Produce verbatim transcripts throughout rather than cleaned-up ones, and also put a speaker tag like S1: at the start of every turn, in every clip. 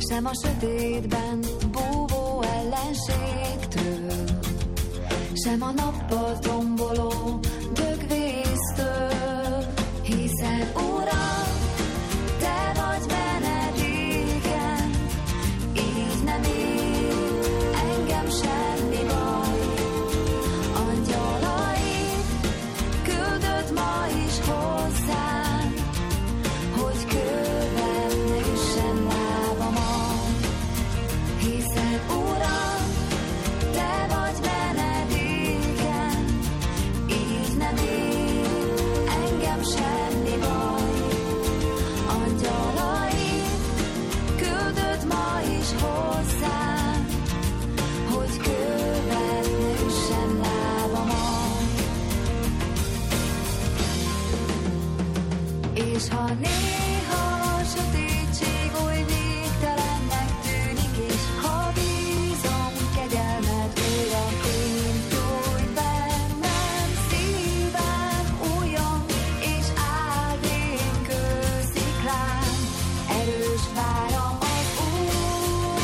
S1: sem a sötétben búvó ellenségtől, sem a nappal tomboló dögvésztől, hiszen Uram, Te vagy menedékem, így nem ér engem semmi baj. Angyalait küldött ma is hozzám, hogy kővel ne üssen lábamat, hiszen Uram, Te vagy menedékem, így nem ér engem semmi baj. Angyalait küldött ma is hozzám, hogy kővel ne üssen lábamat. És ha néha a sötétség oly végtelennek tűnik, és ha bízom kegyelmed újraként gyújt bennem, szívem újon és áld én kősziklán, erős váram az Úr.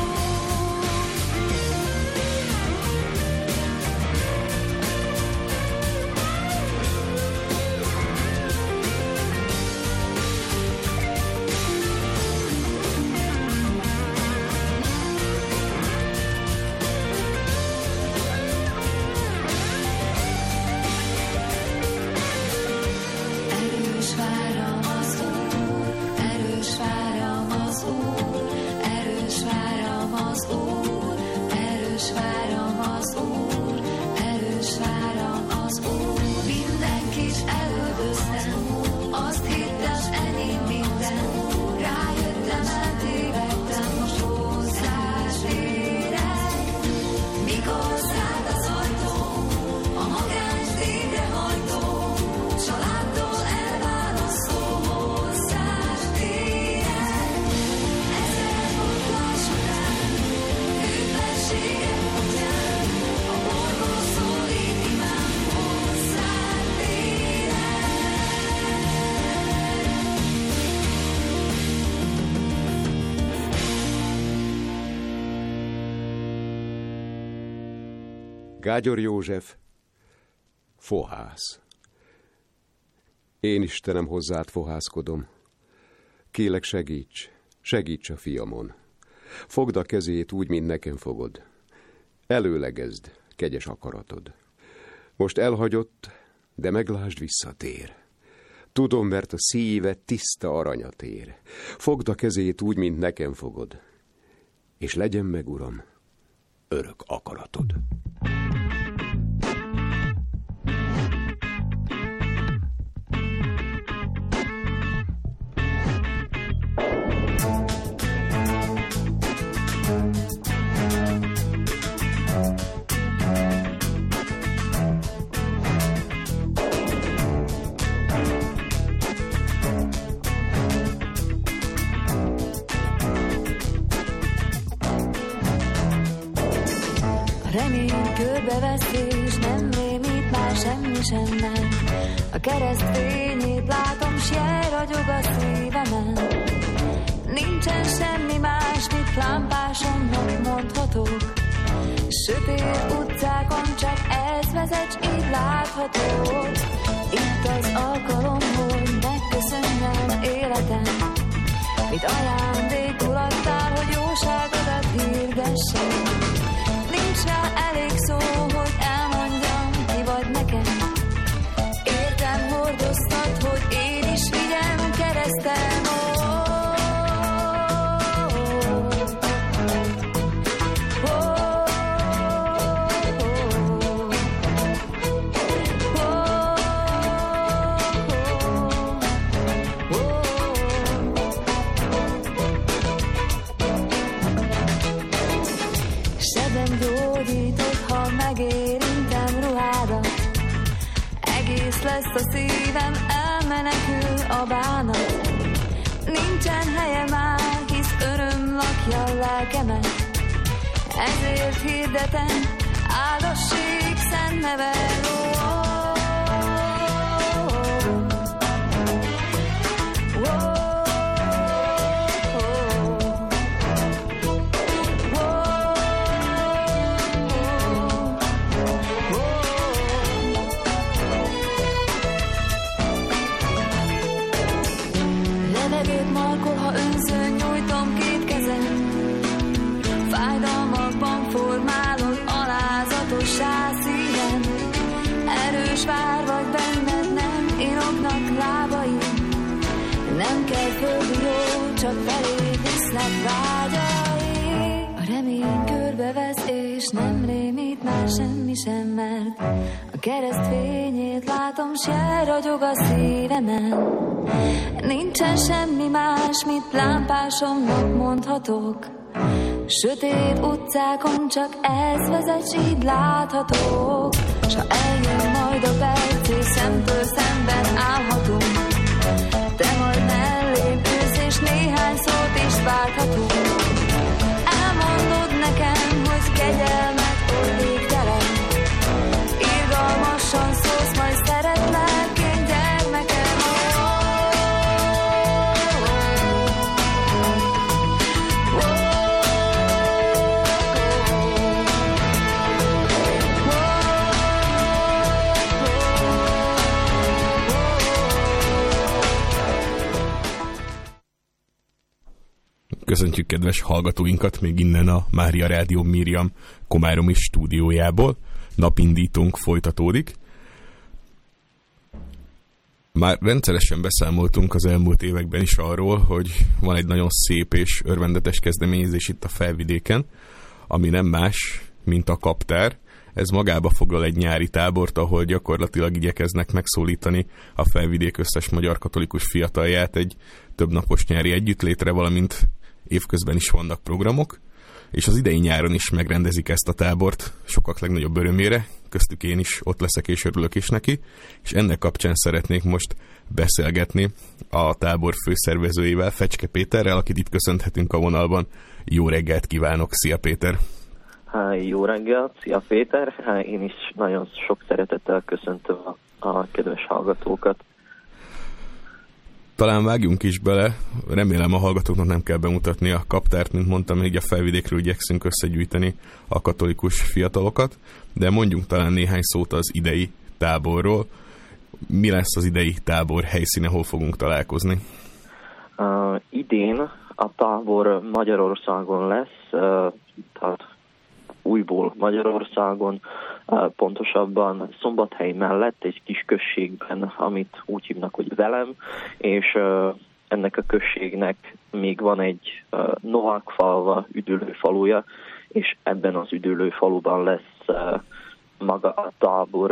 S1: Erős váram az Úr, erős váram az Úr, erős váram az Úr, erős váram az Úr, erős váram az Úr. Minden kis elődöztem, azt hittem, enyém minden, rájöttem, eltévedtem, most hozzád érek. Mikor szállt az ajtó, a magáns végrehajtó, családtól elválasztó, hozzád érek. Ezer botlás után, hűtlenségem után, a borból szólít imám, hozzád érek.
S2: Gágyor József, Fohász. Én, Istenem, hozzád fohászkodom. Kélek, segíts, segíts a fiamon. Fogd a kezét úgy, mint nekem fogod. Előlegezd kegyes akaratod. Most elhagyott, de meglásd, visszatér. Tudom, mert a szíve tiszta aranyat ér. Fogd a kezét úgy, mint nekem fogod. És legyen meg, Uram, örök akaratod.
S1: Remény körbevesz és nem rémít már semmi sem nem. A kereszt fényét látom, s jel ragyog a szívemen. Nincsen semmi más, mit lámpásomnak mondhatok. Sötét utcákon csak ez vezet, s így látható. Itt az alkalom, hogy megköszönjem életem, mit ajándékul adtál, hogy jóságodat hirdessem. Nincs rá elég szó, hogy elmondjam, ki vagy nekem. Értem hordoztat, hogy én is vigyem keresztem. Oh, oh, sebem gyógyított, ha megérintem ruhádat. Egész lesz a szívem, elmenekül a bánat. Nincsen helye már, hisz öröm lakja a lelkemet. Ezért hirdetem, áldassék szent neve. Oh, oh, oh, oh, oh. más, semmi sem, mert a kereszt fényét látom, s elragyog a szívemen. Nincsen semmi más, mit lámpásomnak mondhatok. Sötét utcákon csak ez vezet, s így láthatók. S ha eljön majd a perc, és szemtől szemben állhatunk, te majd mellém ülsz, és néhány szót is válthatunk. Elmondod nekem, hogy kegyelmet oly végtelen, irgalmasan szólsz, majd szeretlek én gyermekem.
S3: Köszöntjük kedves hallgatóinkat még innen a Mária Rádió Miriam komáromi stúdiójából. Napindítónk folytatódik. Már rendszeresen beszámoltunk az elmúlt években is arról, hogy van egy nagyon szép és örvendetes kezdeményezés itt a Felvidéken, ami nem más, mint a Kaptár. Ez magába foglal egy nyári tábort, ahol gyakorlatilag igyekeznek megszólítani a Felvidék összes magyar katolikus fiatalját egy többnapos nyári együttlétre, valamint évközben is vannak programok, és az idei nyáron is megrendezik ezt a tábort sokak legnagyobb örömére, köztük én is ott leszek és örülök is neki, és ennek kapcsán szeretnék most beszélgetni a tábor főszervezőjével, Fecske Péterrel, akit itt köszönhetünk a vonalban. Jó reggelt kívánok, szia Péter!
S4: Há, jó reggelt, szia Péter! Há, én is nagyon sok szeretettel köszöntöm a, a kedves hallgatókat.
S3: Talán vágjunk is bele, remélem a hallgatóknak nem kell bemutatni a Kaptárt, mint mondtam, így a Felvidékről igyekszünk összegyűjteni a katolikus fiatalokat, de mondjunk talán néhány szót az idei táborról. Mi lesz az idei tábor helyszíne, hol fogunk találkozni?
S4: Uh, idén a tábor Magyarországon lesz, uh, tehát újból Magyarországon, uh, pontosabban Szombathely mellett egy kis községben, amit úgy hívnak, hogy Velem, és uh, ennek a községnek még van egy uh, Novákfalva üdülőfaluja, és ebben az üdülőfaluban lesz uh, maga a tábor.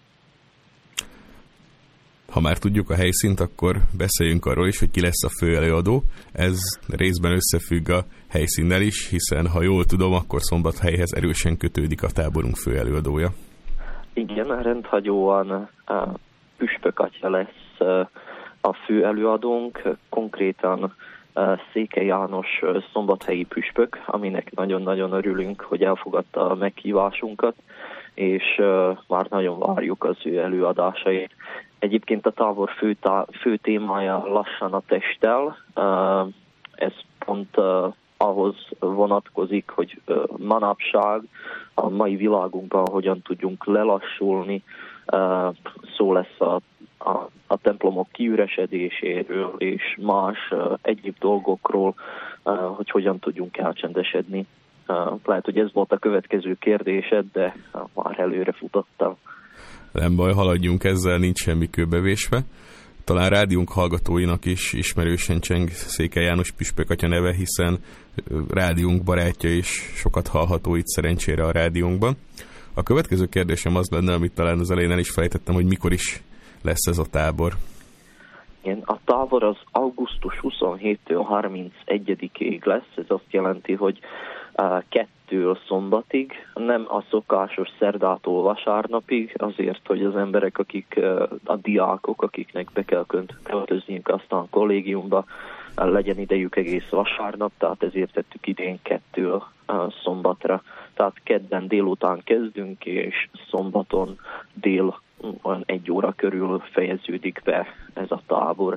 S3: Ha már tudjuk a helyszínt, akkor beszéljünk arról is, hogy ki lesz a főelőadó. Ez részben összefügg a helyszínnel is, hiszen ha jól tudom, akkor Szombathelyhez erősen kötődik a táborunk főelőadója.
S4: Igen, rendhagyóan püspök atya lesz a főelőadónk, konkrétan Székely János szombathelyi püspök, aminek nagyon-nagyon örülünk, hogy elfogadta a meghívásunkat, és már nagyon várjuk az ő előadásait. Egyébként a tábor fő, tá- fő témája lassan a testtel. Ez pont ahhoz vonatkozik, hogy manapság a mai világunkban hogyan tudjunk lelassulni. Szó lesz a, a, a templomok kiüresedéséről és más egyéb dolgokról, hogy hogyan tudjunk elcsendesedni. Lehet, hogy ez volt a következő kérdésed, de már előre futottam.
S3: Nem baj, haladjunk ezzel, nincs semmi kőbevésve. Talán rádiónk hallgatóinak is ismerősen cseng Székely János püspök atya neve, hiszen rádiónk barátja is sokat hallható itt szerencsére a rádiónkban. A következő kérdésem az lenne, amit talán az elején el is felejtettem, hogy mikor is lesz ez a tábor.
S4: Igen, a tábor az augusztus huszonhétől harmincegyedikéig lesz, ez azt jelenti, hogy uh, kettől szombatig, nem a szokásos szerdától vasárnapig, azért, hogy az emberek, akik uh, a diákok, akiknek be kell költözniük aztán a kollégiumba, uh, legyen idejük egész vasárnap, tehát ezért tettük idén kettől uh, szombatra. Tehát kedden délután kezdünk, és szombaton dél olyan egy óra körül fejeződik be ez a tábor.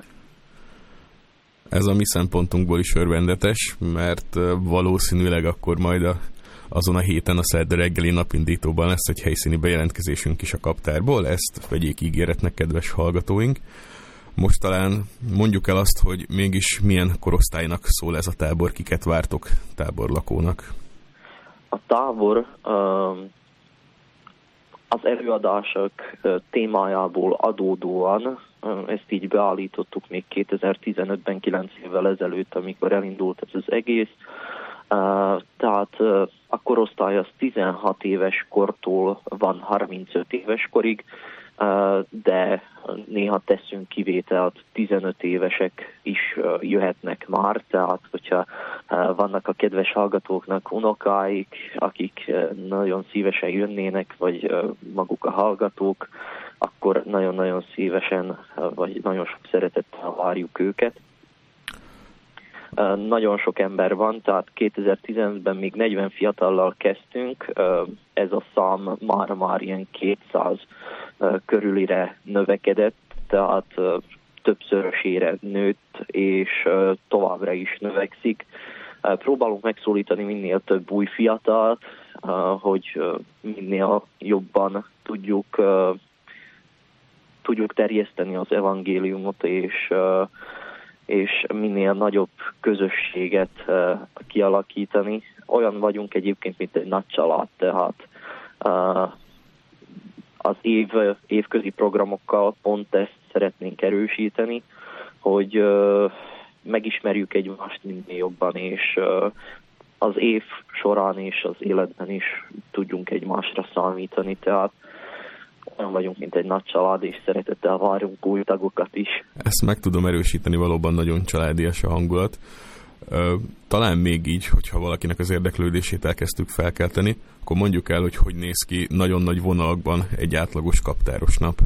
S3: Ez a mi szempontunkból is örvendetes, mert valószínűleg akkor majd a, azon a héten a szerda reggeli napindítóban lesz egy helyszíni bejelentkezésünk is a Kaptárból, ezt vegyék ígéretnek, kedves hallgatóink. Most talán mondjuk el azt, hogy mégis milyen korosztálynak szól ez a tábor, kiket vártok táborlakónak?
S4: A tábor um, az előadások témájából adódóan, ezt így beállítottuk még kétezer-tizenötben, kilenc évvel ezelőtt, amikor elindult ez az egész. Tehát a korosztály az tizenhat éves kortól van harmincöt éves korig, de néha teszünk kivételt, tizenöt évesek is jöhetnek már, tehát hogyha vannak a kedves hallgatóknak unokáik, akik nagyon szívesen jönnének, vagy maguk a hallgatók, akkor nagyon-nagyon szívesen, vagy nagyon sok szeretettel várjuk őket. Nagyon sok ember van, tehát kétezer-tizenötben még negyven fiatallal kezdtünk, ez a szám már-már ilyen kétszáz körülire növekedett, tehát többszörösére nőtt, és továbbra is növekszik. Próbálunk megszólítani minél több új fiatalt, hogy minél jobban tudjuk, tudjuk terjeszteni az evangéliumot, és és minél nagyobb közösséget uh, kialakítani. Olyan vagyunk egyébként, mint egy nagy család, tehát uh, az év, évközi programokkal pont ezt szeretnénk erősíteni, hogy uh, megismerjük egymást minél jobban, és uh, az év során és az életben is tudjunk egymásra számítani, tehát olyan vagyunk, mint egy nagy család, és szeretettel várunk új tagokat is.
S3: Ezt meg tudom erősíteni, valóban nagyon családias a hangulat. Talán még így, hogyha valakinek az érdeklődését elkezdtük felkelteni, akkor mondjuk el, hogy hogy néz ki nagyon nagy vonalakban egy átlagos kaptáros nap.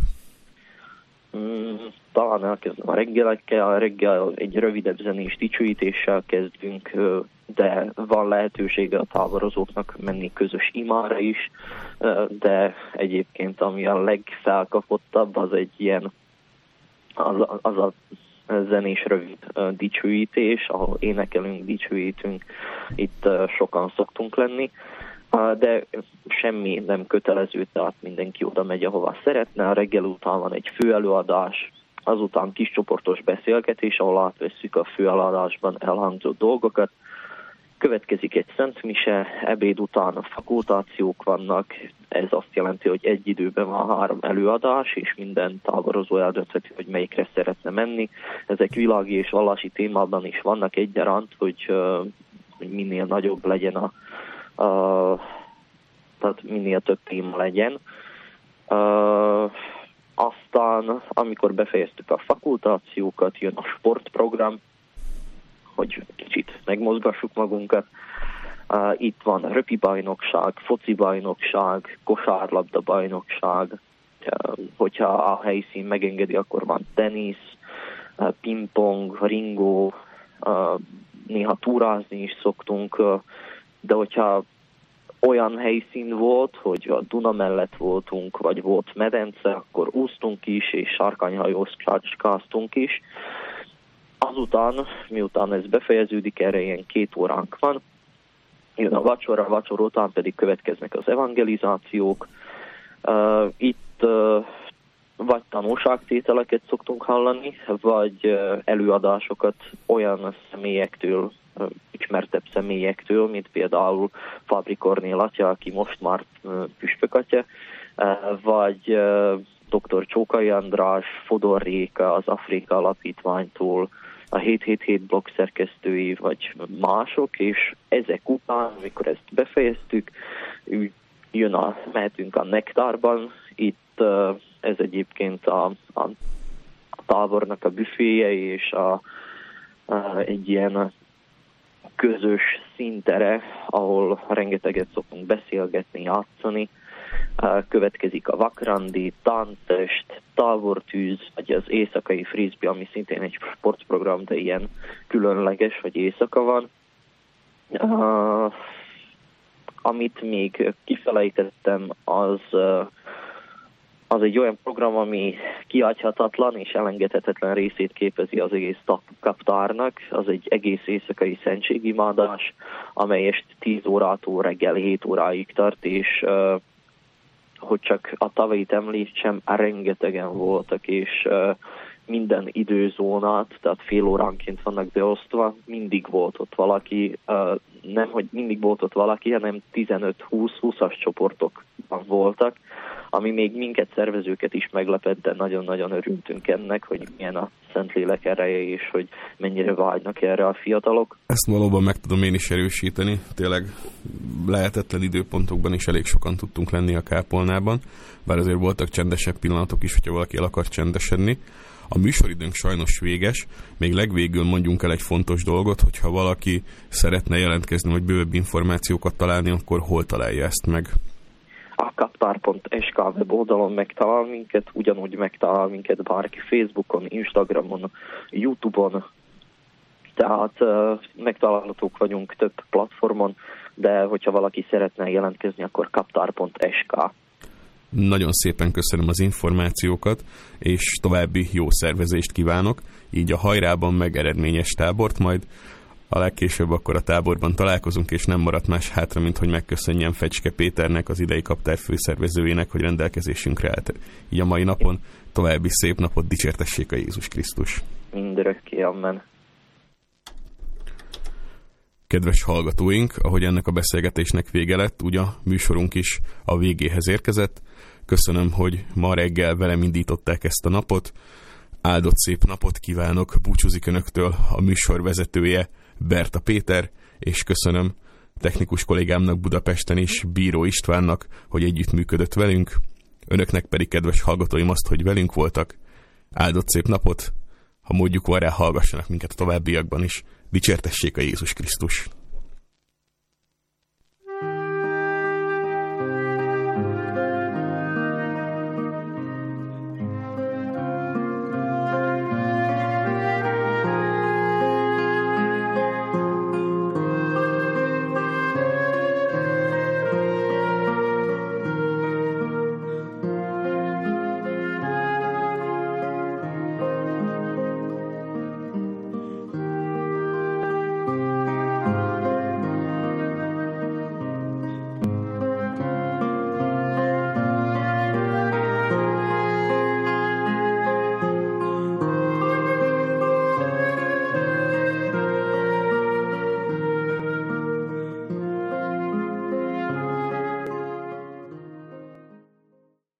S4: Talán elkezdem a reggelekkel, a reggel egy rövidebb zenés dicsőítéssel kezdünk, de van lehetősége a táborozóknak menni közös imára is, de egyébként ami a legfelkapottabb, az egy ilyen, az, az a zenés rövid dicsőítés, ahol énekelünk, dicsőítünk, itt sokan szoktunk lenni, de semmi nem kötelező, tehát mindenki oda megy, ahova szeretne. A reggel után van egy főelőadás, azután kiscsoportos beszélgetés, ahol átvesszük a főeladásban elhangzott dolgokat. Következik egy szentmise, ebéd után fakultációk vannak, ez azt jelenti, hogy egy időben van három előadás, és minden táborozó eldöntheti, hogy melyikre szeretne menni. Ezek világi és vallási témában is vannak egyaránt, hogy, hogy minél nagyobb legyen a, a tehát minél több téma legyen. Uh, aztán, amikor befejeztük a fakultációkat, jön a sportprogram, hogy kicsit megmozgassuk magunkat. Uh, itt van röpi bajnokság, foci bajnokság, kosárlabda bajnokság. Uh, hogyha a helyszín megengedi, akkor van tenisz, uh, pingpong, ringó, uh, néha túrázni is szoktunk, uh, de hogyha olyan helyszín volt, hogy a Duna mellett voltunk, vagy volt medence, akkor úsztunk is, és sárkányhajózkáztunk is. Azután, miután ez befejeződik, erre ilyen két óránk van, jön a vacsora, a vacsora után pedig következnek az evangelizációk. Uh, itt uh, vagy tanulságtételeket szoktunk hallani, vagy uh, előadásokat olyan személyektől, uh, ismertebb személyektől, mint például Fábri Kornél atya, aki most már uh, püspökatya, uh, vagy uh, doktor Csókai András, Fodor Réka az Afrika Alapítványtól, a hét hét hét blog szerkesztői, vagy mások, és ezek után, amikor ezt befejeztük, jön a, mehetünk a Nektárban, itt uh, ez egyébként a, a, a tábornak a büféje, és a, a, egy ilyen közös színtere, ahol rengeteget szokunk beszélgetni, játszani. Uh, következik a vakrandi, tánctest, tábortűz, vagy az éjszakai frisbee, ami szintén egy sportprogram, de ilyen különleges, hogy éjszaka van. Uh, amit még kifelejtettem, az, uh, az egy olyan program, ami kihagyhatatlan és elengedhetetlen részét képezi az egész kaptárnak. Az egy egész éjszakai szentségimádás, amely este tíz órától reggel hét óráig tart, és uh, hogy csak a tavait említsem, rengetegen voltak, és uh, minden időzónát, tehát fél óránként vannak beosztva, mindig volt ott valaki, uh, nem, hogy mindig volt ott valaki, hanem tizenöt-húsz-húszas csoportokban voltak, ami még minket szervezőket is meglepett, de nagyon-nagyon örültünk ennek, hogy milyen a Szentlélek ereje, és hogy mennyire vágynak erre a fiatalok.
S3: Ezt valóban meg tudom én is erősíteni, tényleg lehetetlen időpontokban is elég sokan tudtunk lenni a kápolnában, bár azért voltak csendesebb pillanatok is, hogyha valaki el akar csendesedni. A műsoridőnk sajnos véges, még legvégül mondjunk el egy fontos dolgot, hogyha valaki szeretne jelentkezni, vagy bővebb információkat találni, akkor hol találja ezt meg?
S4: A kaptár pont es ká weboldalon megtalál minket, ugyanúgy megtalál minket bárki Facebookon, Instagramon, YouTube-on, tehát uh, megtalálhatók vagyunk több platformon, de hogyha valaki szeretne jelentkezni, akkor kaptár pont es ká.
S3: Nagyon szépen köszönöm az információkat, és további jó szervezést kívánok, így a hajrában meg eredményes tábort, majd a legkésőbb akkor a táborban találkozunk, és nem maradt más hátra, mint hogy megköszönjem Fecske Péternek, az idei kaptár főszervezőjének, hogy rendelkezésünkre állt. Így a mai napon további szép napot, dicsértessék a Jézus Krisztus.
S4: Mindörökké, amen.
S3: Kedves hallgatóink, ahogy ennek a beszélgetésnek vége lett, ugye a műsorunk is a végéhez érkezett. Köszönöm, hogy ma reggel velem indították ezt a napot. Áldott szép napot kívánok, búcsúzik önöktől a műsor vezetője, Berta Péter, és köszönöm technikus kollégámnak Budapesten is, Bíró Istvánnak, hogy együttműködött velünk. Önöknek pedig, kedves hallgatóim, azt, hogy velünk voltak. Áldott szép napot, ha módjuk van rá, hallgassanak minket a továbbiakban is. Dicsértessék a Jézus Krisztus!